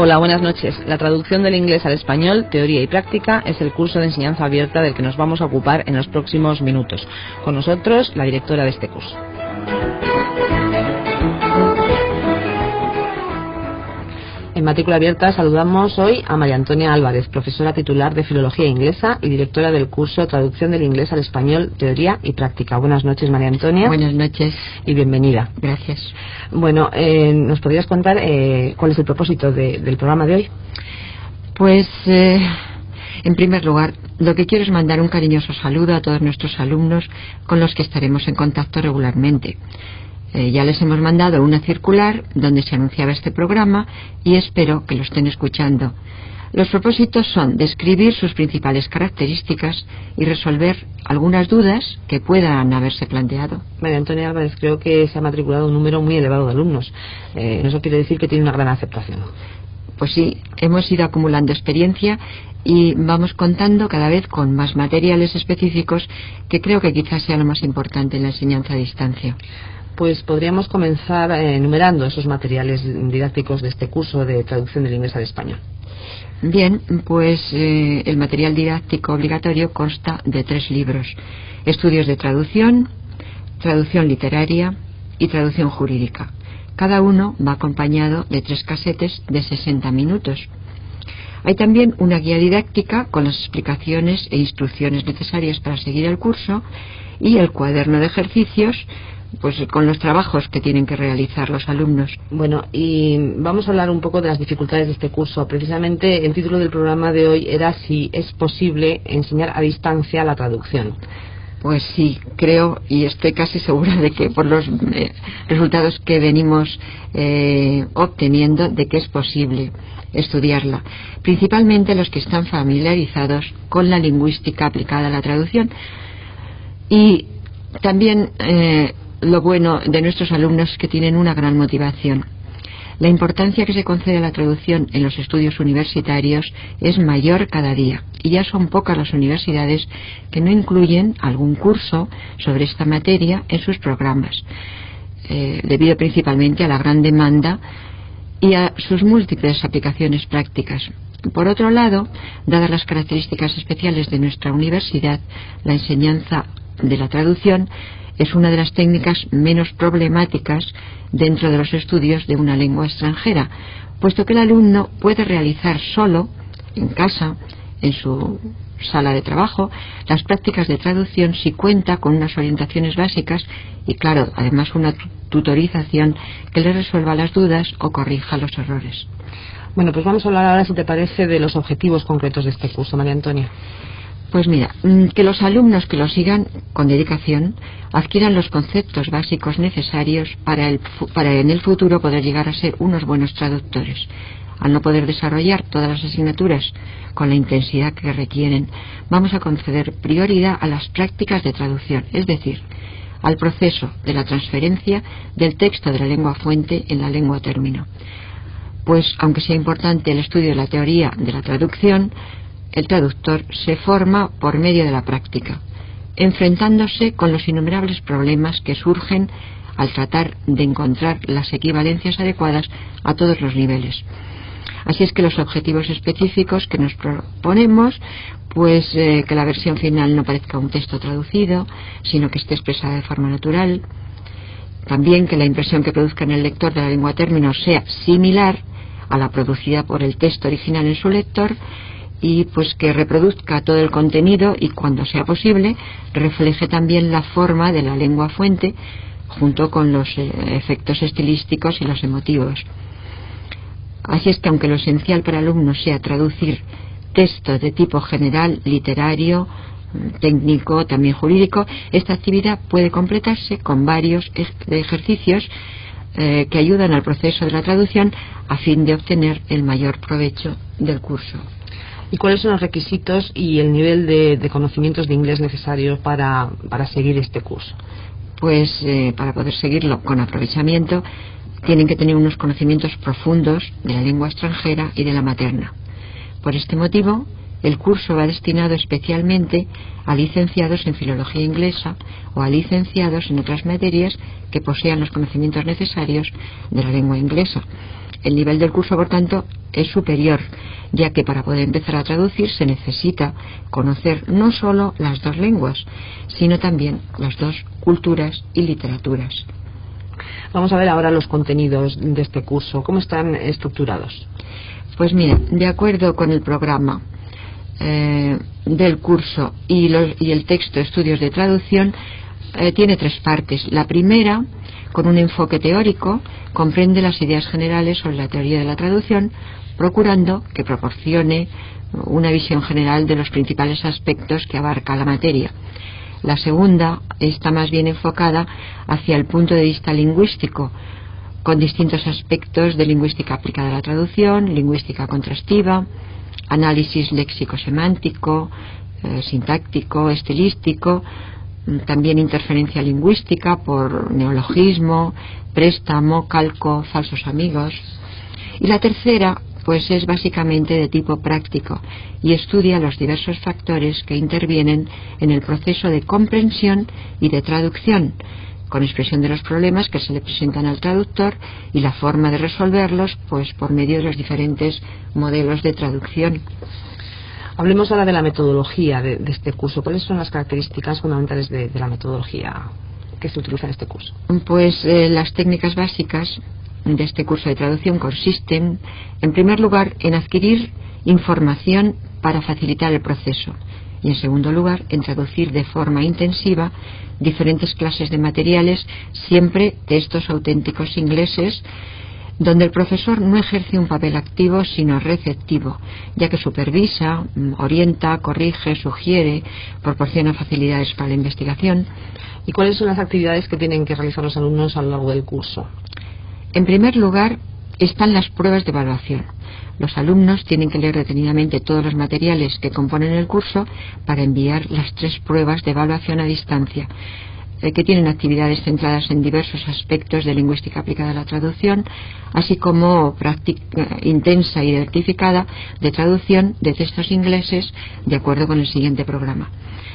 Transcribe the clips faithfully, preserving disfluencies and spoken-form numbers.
Hola, buenas noches. La traducción del inglés al español, teoría y práctica, es el curso de enseñanza abierta del que nos vamos a ocupar en los próximos minutos. Con nosotros, la directora de este curso. En matrícula abierta saludamos hoy a María Antonia Álvarez, profesora titular de Filología Inglesa y directora del curso Traducción del inglés al español, teoría y práctica. Buenas noches, María Antonia. Buenas noches. Y bienvenida. Gracias. Bueno, eh, ¿nos podrías contar eh, cuál es el propósito de, del programa de hoy? Pues, eh, en primer lugar, lo que quiero es mandar un cariñoso saludo a todos nuestros alumnos con los que estaremos en contacto regularmente. Eh, ya les hemos mandado una circular donde se anunciaba este programa y espero que lo estén escuchando. Los propósitos son describir sus principales características y resolver algunas dudas que puedan haberse planteado. María Antonia Álvarez, creo que se ha matriculado un número muy elevado de alumnos. Eh, eso quiere decir que tiene una gran aceptación. Pues sí, hemos ido acumulando experiencia y vamos contando cada vez con más materiales específicos que creo que quizás sea lo más importante en la enseñanza a distancia. Pues podríamos comenzar eh, enumerando esos materiales didácticos de este curso de traducción del inglés al español. Bien, pues eh, el material didáctico obligatorio consta de tres libros: estudios de traducción, traducción literaria y traducción jurídica. Cada uno va acompañado de tres casetes de sesenta minutos. Hay también una guía didáctica con las explicaciones e instrucciones necesarias para seguir el curso y el cuaderno de ejercicios, pues con los trabajos que tienen que realizar los alumnos. Bueno, y vamos a hablar un poco de las dificultades de este curso. Precisamente el título del programa de hoy era si es posible enseñar a distancia la traducción. Pues sí, creo y estoy casi segura de que por los eh, resultados que venimos eh, obteniendo, de que es posible estudiarla. Principalmente los que están familiarizados con la lingüística aplicada a la traducción. Y también eh, lo bueno de nuestros alumnos es que tienen una gran motivación. La importancia que se concede a la traducción en los estudios universitarios es mayor cada día y ya son pocas las universidades que no incluyen algún curso sobre esta materia en sus programas, eh, debido principalmente a la gran demanda y a sus múltiples aplicaciones prácticas. Por otro lado, dadas las características especiales de nuestra universidad, la enseñanza de la traducción es una de las técnicas menos problemáticas dentro de los estudios de una lengua extranjera, puesto que el alumno puede realizar solo, en casa, en su sala de trabajo, las prácticas de traducción si cuenta con unas orientaciones básicas y, claro, además una tutorización que le resuelva las dudas o corrija los errores. Bueno, pues vamos a hablar ahora, si te parece, de los objetivos concretos de este curso, María Antonia. Pues mira, que los alumnos que lo sigan con dedicación adquieran los conceptos básicos necesarios para, el, para en el futuro poder llegar a ser unos buenos traductores. Al no poder desarrollar todas las asignaturas con la intensidad que requieren, vamos a conceder prioridad a las prácticas de traducción, es decir, al proceso de la transferencia del texto de la lengua fuente en la lengua término. Pues, aunque sea importante el estudio de la teoría de la traducción, el traductor se forma por medio de la práctica, enfrentándose con los innumerables problemas que surgen al tratar de encontrar las equivalencias adecuadas a todos los niveles. Así es que los objetivos específicos que nos proponemos, pues eh, que la versión final no parezca un texto traducido, sino que esté expresada de forma natural. También que la impresión que produzca en el lector de la lengua término sea similar a la producida por el texto original en su lector, y pues que reproduzca todo el contenido y, cuando sea posible, refleje también la forma de la lengua fuente junto con los eh, efectos estilísticos y los emotivos. Así es que, aunque lo esencial para el alumno sea traducir textos de tipo general, literario, técnico, también jurídico, esta actividad puede completarse con varios ejercicios eh, que ayudan al proceso de la traducción a fin de obtener el mayor provecho del curso. ¿Y cuáles son los requisitos y el nivel de, de conocimientos de inglés necesarios para, para seguir este curso? Pues eh, para poder seguirlo con aprovechamiento tienen que tener unos conocimientos profundos de la lengua extranjera y de la materna. Por este motivo, el curso va destinado especialmente a licenciados en filología inglesa o a licenciados en otras materias que posean los conocimientos necesarios de la lengua inglesa. El nivel del curso, por tanto, es superior, ya que para poder empezar a traducir se necesita conocer no solo las dos lenguas, sino también las dos culturas y literaturas. Vamos a ver ahora los contenidos de este curso. ¿Cómo están estructurados? Pues mira, de acuerdo con el programa eh, del curso y, los, y el texto Estudios de Traducción, eh, tiene tres partes. La primera, con un enfoque teórico, comprende las ideas generales sobre la teoría de la traducción, procurando que proporcione una visión general de los principales aspectos que abarca la materia. La segunda está más bien enfocada hacia el punto de vista lingüístico, con distintos aspectos de lingüística aplicada a la traducción, lingüística contrastiva, análisis léxico-semántico, eh, sintáctico, estilístico, también interferencia lingüística por neologismo, préstamo, calco, falsos amigos. Y la tercera, pues es básicamente de tipo práctico y estudia los diversos factores que intervienen en el proceso de comprensión y de traducción, con expresión de los problemas que se le presentan al traductor y la forma de resolverlos, pues por medio de los diferentes modelos de traducción. Hablemos ahora de la metodología de, de este curso. ¿Cuáles son las características fundamentales de, de la metodología que se utiliza en este curso? Pues eh, las técnicas básicas de este curso de traducción consisten, en primer lugar, en adquirir información para facilitar el proceso y, en segundo lugar, en traducir de forma intensiva diferentes clases de materiales, siempre textos auténticos ingleses, donde el profesor no ejerce un papel activo sino receptivo, ya que supervisa, orienta, corrige, sugiere, proporciona facilidades para la investigación. ¿Y cuáles son las actividades que tienen que realizar los alumnos a lo largo del curso? En primer lugar, están las pruebas de evaluación. Los alumnos tienen que leer detenidamente todos los materiales que componen el curso para enviar las tres pruebas de evaluación a distancia, eh, que tienen actividades centradas en diversos aspectos de lingüística aplicada a la traducción, así como práctica intensa y identificada de traducción de textos ingleses de acuerdo con el siguiente programa.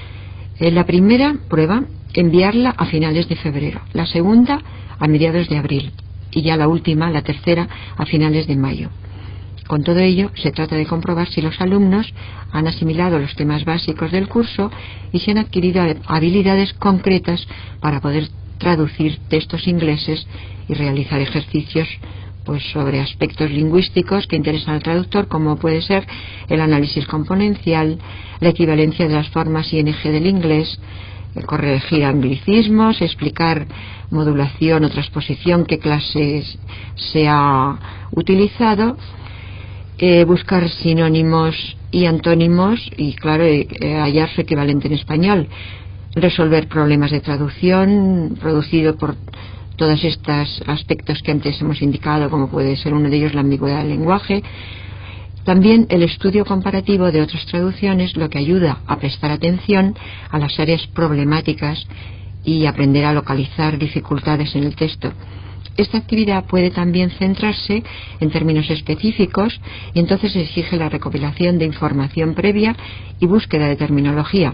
Eh, la primera prueba, enviarla a finales de febrero. La segunda, a mediados de abril. Y ya la última, la tercera, a finales de mayo. Con todo ello, se trata de comprobar si los alumnos han asimilado los temas básicos del curso y si han adquirido habilidades concretas para poder traducir textos ingleses y realizar ejercicios pues sobre aspectos lingüísticos que interesan al traductor, como puede ser el análisis componencial, la equivalencia de las formas ing del inglés, corregir anglicismos, explicar modulación o transposición, qué clases se ha utilizado, eh, buscar sinónimos y antónimos y, claro, eh, hallar su equivalente en español, resolver problemas de traducción producido por todos estos aspectos que antes hemos indicado, como puede ser uno de ellos la ambigüedad del lenguaje. También el estudio comparativo de otras traducciones, lo que ayuda a prestar atención a las áreas problemáticas y aprender a localizar dificultades en el texto. Esta actividad puede también centrarse en términos específicos y entonces exige la recopilación de información previa y búsqueda de terminología.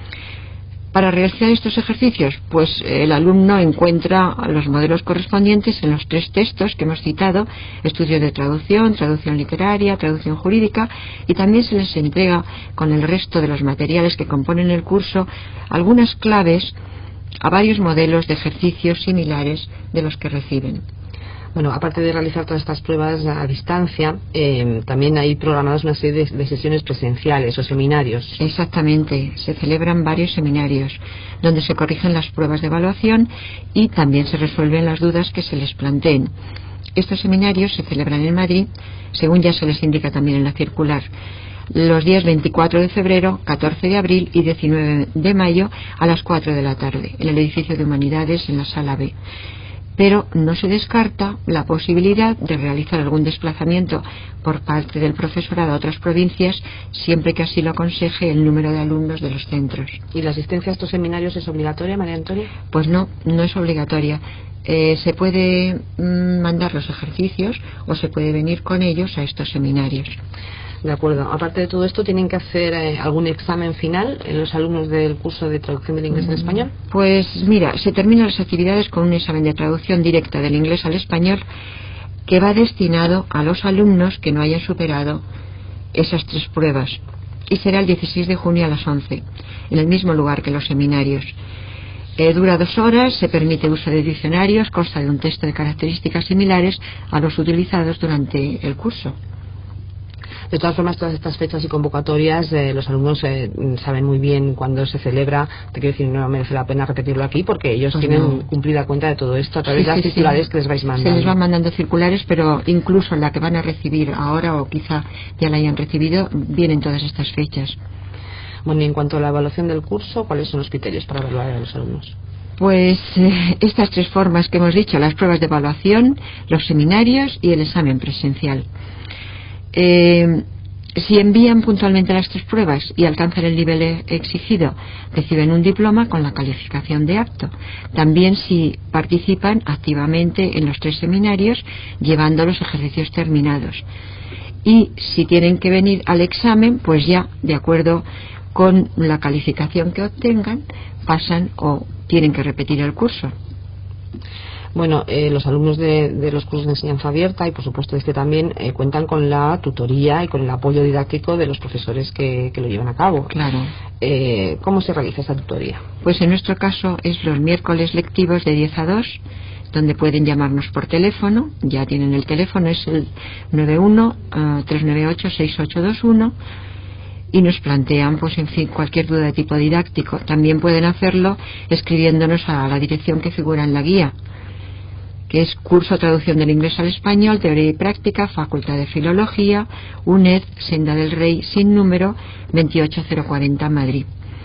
Para realizar estos ejercicios, pues el alumno encuentra los modelos correspondientes en los tres textos que hemos citado: estudios de traducción, traducción literaria, traducción jurídica, y también se les entrega con el resto de los materiales que componen el curso algunas claves a varios modelos de ejercicios similares de los que reciben. Bueno, aparte de realizar todas estas pruebas a distancia, eh, también hay programadas una serie de, de sesiones presenciales o seminarios. Exactamente, se celebran varios seminarios donde se corrigen las pruebas de evaluación y también se resuelven las dudas que se les planteen. Estos seminarios se celebran en Madrid, según ya se les indica también en la circular, los días veinticuatro de febrero, catorce de abril y diecinueve de mayo a las cuatro de la tarde, en el edificio de Humanidades, en la sala B. Pero no se descarta la posibilidad de realizar algún desplazamiento por parte del profesorado a otras provincias, siempre que así lo aconseje el número de alumnos de los centros. ¿Y la asistencia a estos seminarios es obligatoria, María Antonia? Pues no, no es obligatoria. Eh, se puede mm, mandar los ejercicios o se puede venir con ellos a estos seminarios. De acuerdo. Aparte de todo esto, ¿tienen que hacer eh, algún examen final en los alumnos del curso de traducción del inglés al español? Pues mira, se terminan las actividades con un examen de traducción directa del inglés al español que va destinado a los alumnos que no hayan superado esas tres pruebas, y será el dieciséis de junio a las once, en el mismo lugar que los seminarios. Eh, dura dos horas, se permite uso de diccionarios, consta de un texto de características similares a los utilizados durante el curso. De todas formas, todas estas fechas y convocatorias, eh, los alumnos eh, saben muy bien cuándo se celebra. Te quiero decir, no merece la pena repetirlo aquí porque ellos pues tienen no. cumplida cuenta de todo esto a través sí, de las sí, circulares sí. que les vais mandando. Se les van mandando circulares, pero incluso la que van a recibir ahora o quizá ya la hayan recibido, vienen todas estas fechas. Bueno, y en cuanto a la evaluación del curso, ¿cuáles son los criterios para evaluar a los alumnos? Pues eh, estas tres formas que hemos dicho, las pruebas de evaluación, los seminarios y el examen presencial. Eh, si envían puntualmente las tres pruebas y alcanzan el nivel exigido, reciben un diploma con la calificación de apto. También si participan activamente en los tres seminarios, llevando los ejercicios terminados. Y si tienen que venir al examen, pues ya, de acuerdo con la calificación que obtengan, pasan o tienen que repetir el curso. Bueno, eh, los alumnos de, de los cursos de enseñanza abierta y por supuesto este también eh, cuentan con la tutoría y con el apoyo didáctico de los profesores que, que lo llevan a cabo. Claro. Eh, ¿Cómo se realiza esa tutoría? Pues en nuestro caso es los miércoles lectivos de diez a dos, donde pueden llamarnos por teléfono. Ya tienen el teléfono, es el nueve uno, tres nueve ocho, seis ocho dos uno, y nos plantean, pues en fin, cualquier duda de tipo didáctico. También pueden hacerlo escribiéndonos a la dirección que figura en la guía, que es Curso Traducción del Inglés al Español, Teoría y Práctica, Facultad de Filología, U N E D, Senda del Rey, sin número, veintiocho cero cuarenta, Madrid.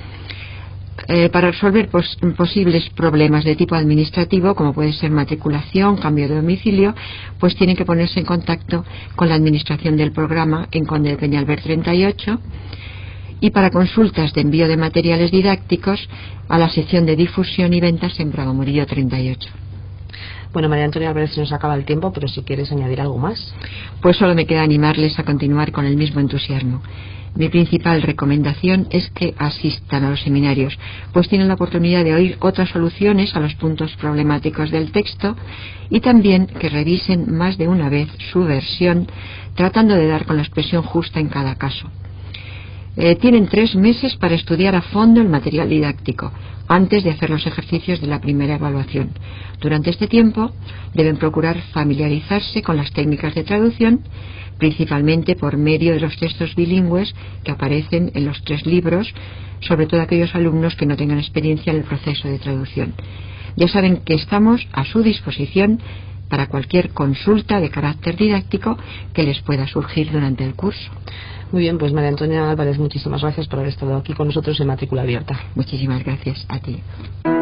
Eh, para resolver pos posibles problemas de tipo administrativo, como puede ser matriculación, cambio de domicilio, pues tienen que ponerse en contacto con la administración del programa en Conde de Peñalver treinta y ocho, y para consultas de envío de materiales didácticos a la sección de difusión y ventas en Bravo Murillo treinta y ocho. Bueno, María Antonia, a ver si nos acaba el tiempo, pero si quieres añadir algo más. Pues solo me queda animarles a continuar con el mismo entusiasmo. Mi principal recomendación es que asistan a los seminarios, pues tienen la oportunidad de oír otras soluciones a los puntos problemáticos del texto, y también que revisen más de una vez su versión, tratando de dar con la expresión justa en cada caso. Eh, tienen tres meses para estudiar a fondo el material didáctico, antes de hacer los ejercicios de la primera evaluación. Durante este tiempo deben procurar familiarizarse con las técnicas de traducción, principalmente por medio de los textos bilingües que aparecen en los tres libros, sobre todo aquellos alumnos que no tengan experiencia en el proceso de traducción. Ya saben que estamos a su disposición para cualquier consulta de carácter didáctico que les pueda surgir durante el curso. Muy bien, pues María Antonia Álvarez, muchísimas gracias por haber estado aquí con nosotros en Matrícula Abierta. Muchísimas gracias a ti.